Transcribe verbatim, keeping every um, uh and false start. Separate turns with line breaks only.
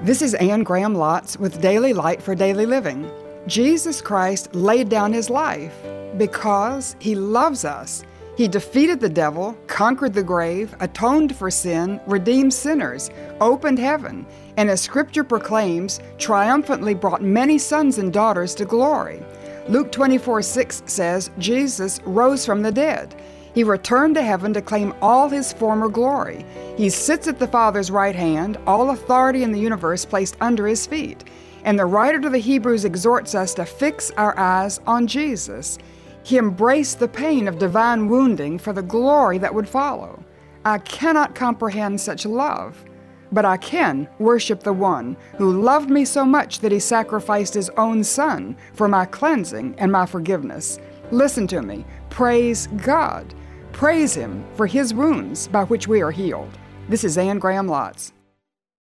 This is Anne Graham Lotz with Daily Light for Daily Living. Jesus Christ laid down his life because he loves us. He defeated the devil, conquered the grave, atoned for sin, redeemed sinners, opened heaven, and as Scripture proclaims, triumphantly brought many sons and daughters to glory. Luke twenty-four six says Jesus rose from the dead. He returned to heaven to claim all his former glory. He sits at the Father's right hand, all authority in the universe placed under his feet. And the writer to the Hebrews exhorts us to fix our eyes on Jesus. He embraced the pain of divine wounding for the glory that would follow. I cannot comprehend such love, but I can worship the one who loved me so much that he sacrificed his own son for my cleansing and my forgiveness. Listen to me. Praise God. Praise him for his wounds by which we are healed. This is Anne Graham Lotz.